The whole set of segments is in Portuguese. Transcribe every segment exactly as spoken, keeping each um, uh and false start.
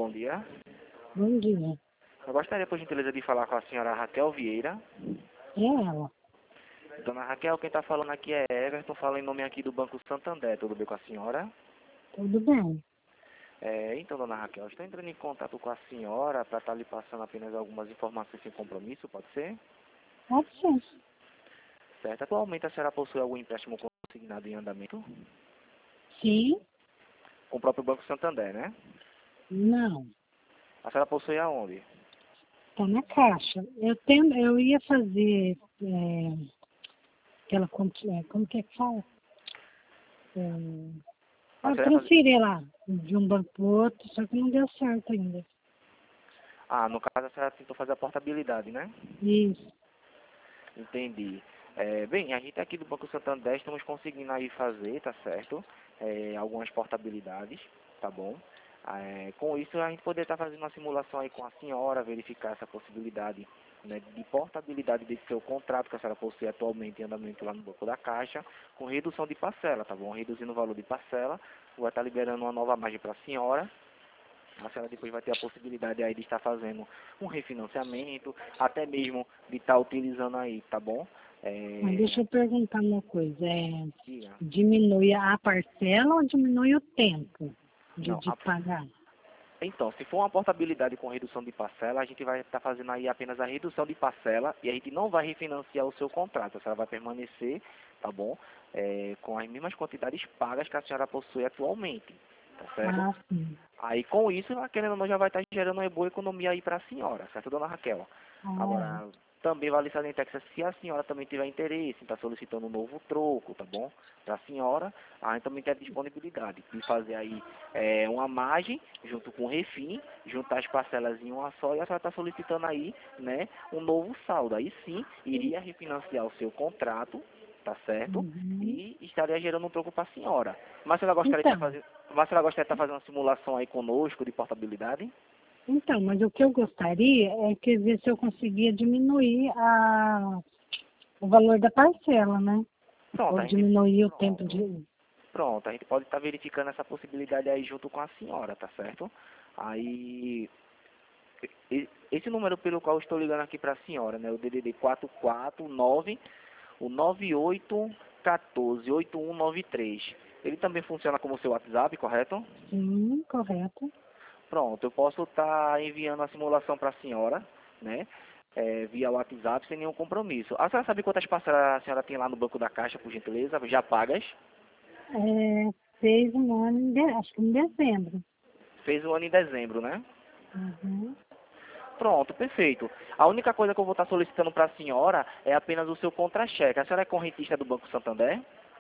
bom dia. Bom dia. Eu gostaria, por gentileza, de falar com a senhora Raquel Vieira. É ela. Dona Raquel, quem está falando aqui é Everton, falo em nome aqui do Banco Santander. Tudo bem com a senhora? Tudo bem. É, então, dona Raquel, estou entrando em contato com a senhora para estar lhe passando apenas algumas informações sem compromisso, pode ser? Pode ser. Certo. Atualmente a senhora possui algum empréstimo consignado em andamento? Sim? Com o próprio Banco Santander, né? Não. A senhora possui aonde? Está na caixa. Eu, tenho, eu ia fazer é, aquela... conti- é, Como que é que fala? É, A eu senhora ia fazer... transferi lá de um banco para o outro, só que não deu certo ainda. Ah, no caso a senhora tentou fazer a portabilidade, né? Isso. Entendi. É, bem, a gente aqui do Banco Santander estamos conseguindo aí fazer, tá certo? É, algumas portabilidades, tá bom? É, com isso a gente poderia estar fazendo uma simulação aí com a senhora, verificar essa possibilidade, né, de portabilidade desse seu contrato que a senhora possui atualmente em andamento lá no Banco da Caixa, com redução de parcela, tá bom? Reduzindo o valor de parcela, vai estar liberando uma nova margem para a senhora. A senhora depois vai ter a possibilidade aí de estar fazendo um refinanciamento, até mesmo de estar utilizando aí, tá bom? Mas É, deixa eu perguntar uma coisa. É, diga. diminui a parcela ou diminui o tempo de, Não, de a- pagar? então, se for uma portabilidade com redução de parcela, a gente vai estar fazendo aí apenas a redução de parcela e a gente não vai refinanciar o seu contrato. A senhora vai permanecer, tá bom? É, com as mesmas quantidades pagas que a senhora possui atualmente, tá certo? Ah, sim. Aí com isso, querendo ou não, já vai estar gerando uma boa economia aí para a senhora, certo, dona Raquel? Ah, Agora, também vale salientar que se a senhora também tiver interesse em estar solicitando um novo troco, tá bom? Para a senhora, a gente também tem a disponibilidade de fazer aí é, uma margem junto com o refim, juntar as parcelas em uma só e a senhora está solicitando aí, né, um novo saldo. Aí sim, iria refinanciar o seu contrato, tá é. certo? Uhum. E estaria gerando um troco para a senhora. Mas se ela gostaria de estar Então, fazendo, mas se ela gostaria de estar fazendo uma simulação aí conosco de portabilidade? Então, mas o que eu gostaria é que ver se eu conseguia diminuir a, o valor da parcela, né? Pronto, Ou a gente, diminuir o tempo pronto, de. pronto, a gente pode estar verificando essa possibilidade aí junto com a senhora, tá certo? Aí, e- esse número pelo qual eu estou ligando aqui para a senhora, né, o D D D quatro quatro nove, o nove oito um quatro oito um nove três, ele também funciona como seu WhatsApp, correto? Sim, correto. Pronto, eu posso estar enviando a simulação para a senhora, né? É, via WhatsApp sem nenhum compromisso. A senhora sabe quantas parcelas a senhora tem lá no Banco da Caixa, por gentileza? Já pagas? É, fez um ano, em de, acho que em dezembro. Fez o ano em dezembro, né? Uhum. Pronto, perfeito. A única coisa que eu vou estar solicitando para a senhora é apenas o seu contra-cheque. A senhora é correntista do Banco Santander?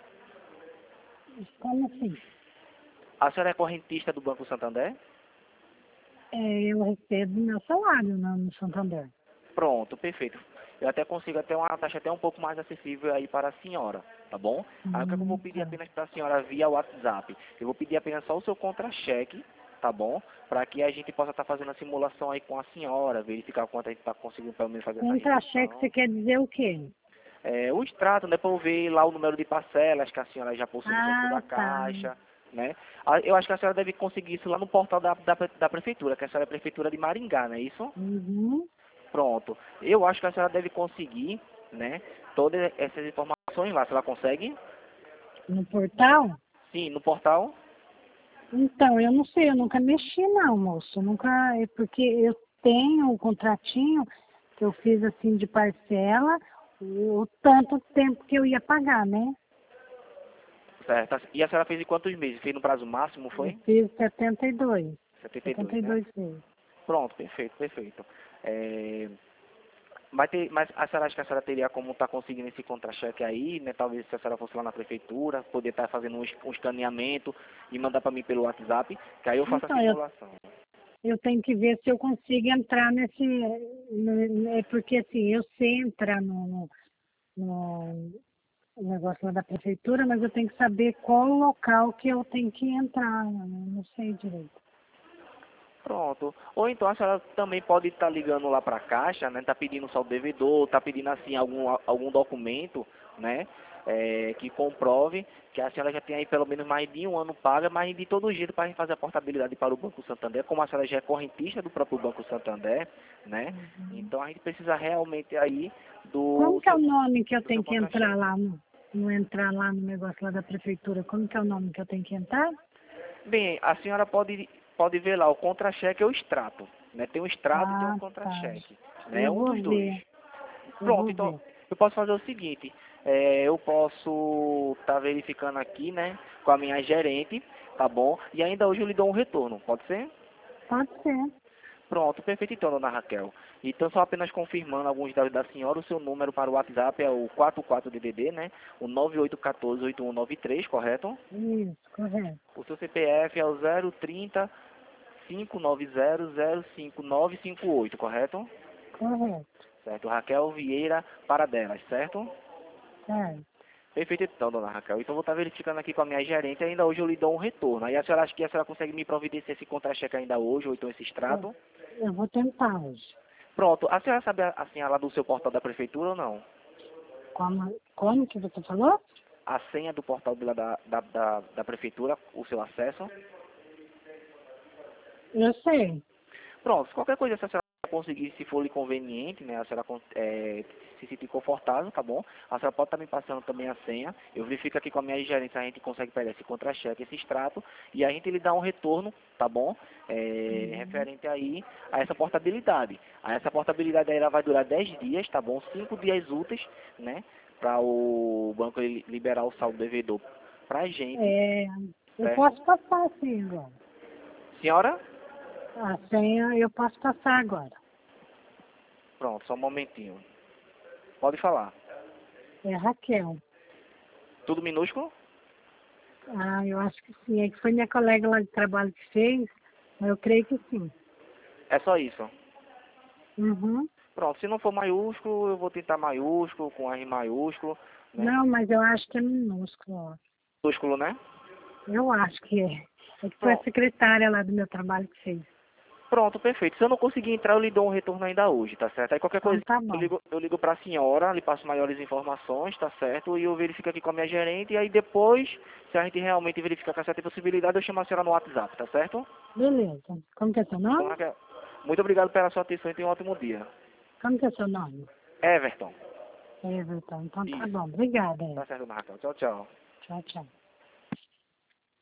Como assim? A senhora é correntista do Banco Santander? É, eu recebo meu salário no, no Santander. Pronto, perfeito. Eu até consigo até uma taxa até um pouco mais acessível aí para a senhora, tá bom? Aí o que é que eu vou Hum, pedir tá. apenas para a senhora via WhatsApp? Eu vou pedir apenas só o seu contra-cheque, tá bom? Para que a gente possa estar fazendo a simulação aí com a senhora, verificar quanto a gente está conseguindo pelo menos fazer essa Contra-cheque, redução. você quer dizer o quê? É, o extrato, né, para eu ver lá o número de parcelas que a senhora já possui no Banco Ah, da tá. Caixa, né? Ah, eu acho que a senhora deve conseguir isso lá no portal da, da, da prefeitura, que a senhora é prefeitura de Maringá, não é isso? Uhum. Pronto. Eu acho que a senhora deve conseguir, né, todas essas informações lá. Se ela consegue? No portal? Sim, no portal. Então, eu não sei, eu nunca mexi não, moço. Eu nunca, é porque eu tenho um contratinho que eu fiz assim de parcela, o tanto tempo que eu ia pagar, né? Certo. E a senhora fez em quantos meses? Fez no prazo máximo, Eu foi? fiz setenta e dois, setenta e setenta dois, e né? dois vezes. Pronto, perfeito, perfeito. É, Mas, ter, mas a senhora acha que a senhora teria como estar conseguindo esse contra-cheque aí, né? Talvez se a senhora fosse lá na prefeitura, poder estar fazendo um, es- um escaneamento e mandar para mim pelo WhatsApp, que aí eu faço a Então, eu, simulação. eu tenho que ver se eu consigo entrar nesse. no- É porque assim, eu sei entrar no, no, no negócio lá da prefeitura, mas eu tenho que saber qual local que eu tenho que entrar, né? Não sei direito. Pronto. Ou então a senhora também pode estar ligando lá para a Caixa, né? Tá pedindo só o devedor, tá pedindo assim algum, algum documento, né? é, que comprove que a senhora já tem aí pelo menos mais de um ano paga, mas de todo jeito para a gente fazer a portabilidade para o Banco Santander, como a senhora já é correntista do próprio Banco Santander, né? Uhum. Então a gente precisa realmente aí Como do que é seu, o nome que eu do seu tenho que entrar contra-cheque. lá no, no entrar lá no negócio lá da prefeitura? Como que é o nome que eu tenho que entrar? Bem, a senhora pode, pode ver lá, o contra-cheque é o extrato, né? Tem o extrato e tem o Ah, tá. contra-cheque, né? Eu Um vou dos dois. ver, eu Pronto, vou então ver. eu posso fazer o seguinte, é, eu posso estar verificando aqui, né, com a minha gerente, tá bom? E ainda hoje eu lhe dou um retorno, pode ser? Pode ser. Pronto, perfeito então, dona Raquel. Então, só apenas confirmando alguns dados da senhora, o seu número para o WhatsApp é o quatro quatro D D D, né? O nove oito um quatro oito um nove três, correto? Isso, correto. O seu C P F é o zero trinta, cinco nove zero, zero cinco nove cinco oito, correto? Correto. Certo, Raquel Vieira Paradelas, certo? Certo. Perfeito então, dona Raquel. Então, vou estar verificando aqui com a minha gerente e ainda hoje eu lhe dou um retorno. Aí a senhora acha que a senhora consegue me providenciar esse contra-cheque ainda hoje, ou então esse Eu, extrato? eu vou tentar hoje. Pronto. A senhora sabe a, a senha lá do seu portal da prefeitura ou não? Como, como que você falou? A senha do portal de lá da, da, da, da prefeitura, o seu acesso? Eu sei. Pronto. Qualquer coisa, se a senhora conseguir, se for lhe conveniente, né, a senhora con- é, se sentir confortável, tá bom? A senhora pode estar me passando também a senha. Eu verifico aqui com a minha gerência, a gente consegue pegar esse contra-cheque, esse extrato, e a gente lhe dá um retorno, tá bom? É, Uhum. referente aí a essa portabilidade. A essa portabilidade aí ela vai durar dez dias, tá bom? Cinco dias úteis, né? Para o banco li- liberar o saldo devedor pra gente, É, eu certo? posso passar sim agora. Senhora? A senha eu posso passar agora. Pronto, só um momentinho. Pode falar. É Raquel. Tudo minúsculo? Ah, eu acho que sim. É que foi minha colega lá de trabalho que fez, mas eu creio que sim. É só isso. Uhum. Pronto, se não for maiúsculo, eu vou tentar maiúsculo, com R maiúsculo, né? Não, mas eu acho que é minúsculo. Ó. Minúsculo, né? Eu acho que é. É que foi a Pronto, secretária lá do meu trabalho que fez. pronto, perfeito. Se eu não conseguir entrar, eu lhe dou um retorno ainda hoje, tá certo? Aí qualquer Então coisa, tá eu bom. ligo, eu ligo pra senhora, lhe passo maiores informações, tá certo? E eu verifico aqui com a minha gerente, e aí depois, se a gente realmente verificar que a senhora tem possibilidade, eu chamo a senhora no WhatsApp, tá certo? Beleza. Como que é seu Então, nome? Raquel, muito obrigado pela sua atenção e tenha um ótimo dia. Como que é seu nome? Everton. Everton. Então tá Isso. bom. Obrigada, Tá Everton. certo, Raquel. Tchau, tchau. Tchau, tchau.